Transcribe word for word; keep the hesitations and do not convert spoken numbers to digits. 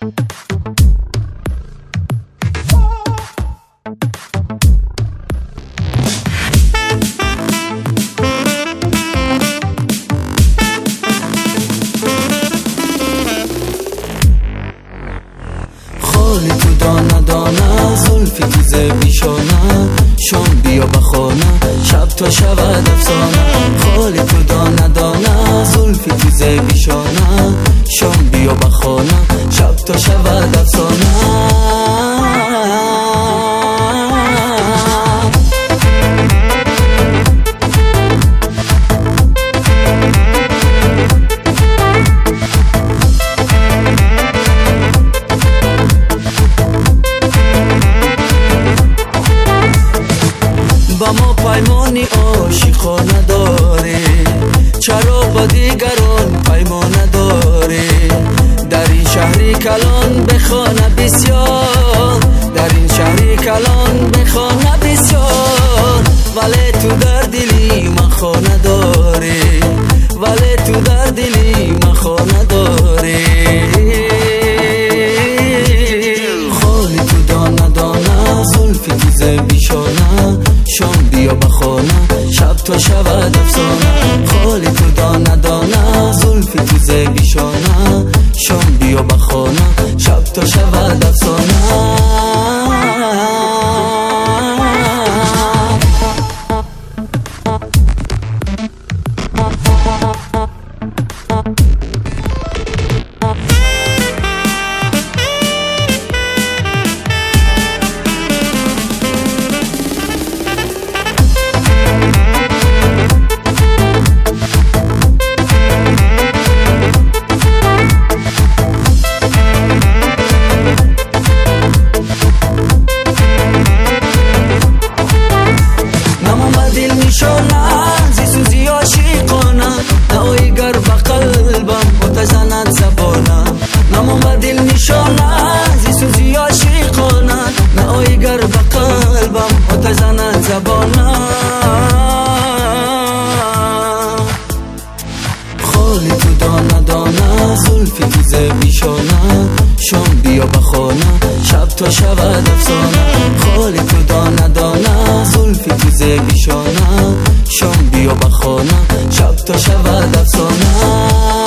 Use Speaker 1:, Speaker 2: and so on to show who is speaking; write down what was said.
Speaker 1: خالی تو دانه دانه، زلفی تو زبیشانه، شام بیا بخانه شب تا شود افسانه. خالی تو دانه دانه، زلفی تو زبیشانه، شام بیا بخانه شب تا شود افسانه. با ما پیمانی عاشقانه داری، چرا با دیگران پیمانه داری؟ در این شهری کلان بخانه بسیار، در این شهری کلان بخانه بسیار، ولی تو در دلی من خانه داری، ولی تو در دلی من خانه داری. خالی تو دانه دانه، زلفی تو زبیشانه، شام بیا بخانه شب تا شود افسانه. خالی تو دانه دانه، زلفی تو زبیشانه، شام بیا بخانه شب تا شود افسانه. زی سوزی عاشقانه، نهایی گر با قلبم متزند زبانه. نمام دل نشانه، زی سوزی عاشقانه، نهایی گر با قلبم متزند زبانه. خالی تو دانه دانه، زلفی تو زبیشانه، شام بیا بخانه شب تا شود افسانه. خالی تو دانه دانه، زلفی تو زبیشانه، شام بیا بخانه شب تا شود افسانه.